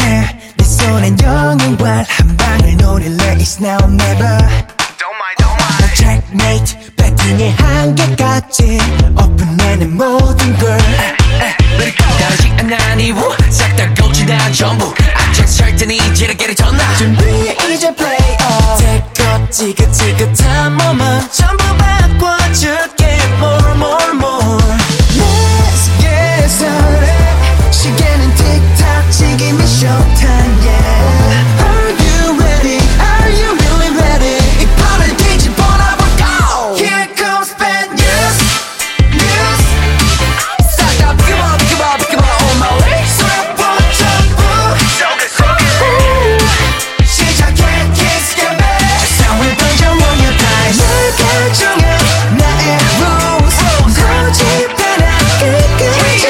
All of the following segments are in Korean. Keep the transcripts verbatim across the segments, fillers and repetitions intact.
해 내 손엔 영웅발 한 방을 노릴래 It's now or never Don't mind, don't mind. checkmate 배팅의 한계까지 오픈해 모든 걸 다르지 않아 이후 싹 다 고치다 전부 악착 설때니 지르기를 전나 준비해 이제 play off 태껏 지긋지긋한 몸은 전부 바꿔줄게 More more more Let's get started 시계는 틱탁 지금이 showtime yeah Are you ready? Are you really ready? 이 판을 뒤집어놔 볼까? Here comes bad news news 싹 다 비켜봐 비켜봐 비켜봐 on my way 쇠포 전부 So good, so good. 시작해 kiss get back 세상을 던져 one more time 널 결정해 나의 rules 고집해라 끝까지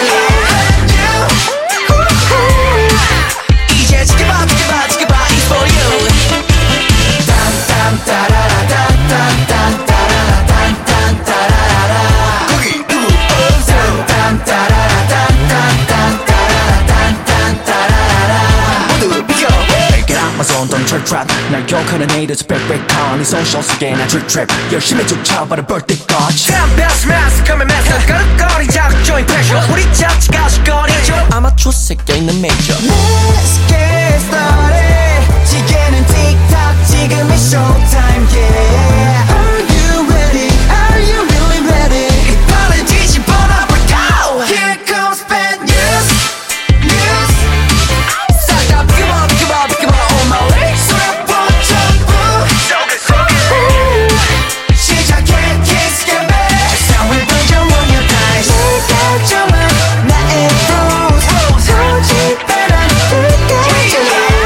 이제 지켜봐 지켜봐 지켜봐 It's for you 모두 비켜. Get out my zone, don't trip trap 날 욕하는 haters back back on 이 손쇼 속에 난 trip trap 열심히 쫓아봐라 벌떼까지 덤벼스 마스 커면 마스 거리거리 작조인 패션 우리 자체가 수거리죠 아마추어 새겨 있는 메이저 Let's get started 시계는 틱탁 지금이 showtime yeah Are you ready? Are you really ready? 이 판을 뒤집어놔 볼까 Here comes bad news news 싹 다 비켜봐 비켜봐 비켜봐 on my way 쇠포 전부 So good, so good. 시작해 kiss get back 세상을 던져 one more time 널 결정해 나의 rules 고집해라 끝까지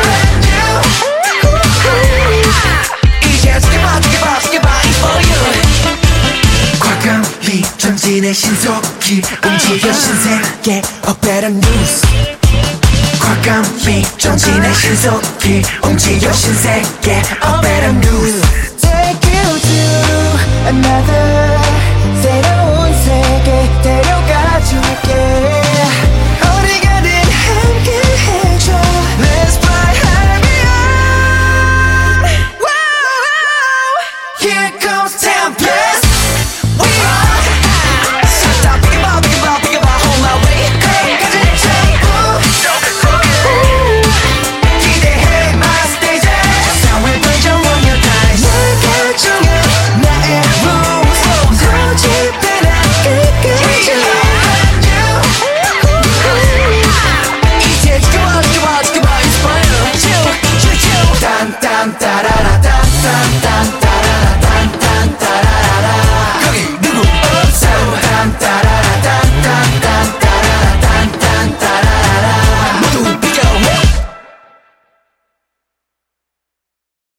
이제 지켜봐 지켜봐 지켜봐 It's for you 과감히 전진의 신속히 움직여 신세계 A better news 과감히 전진의 신속히 움직여 신세계 A better news Take you to another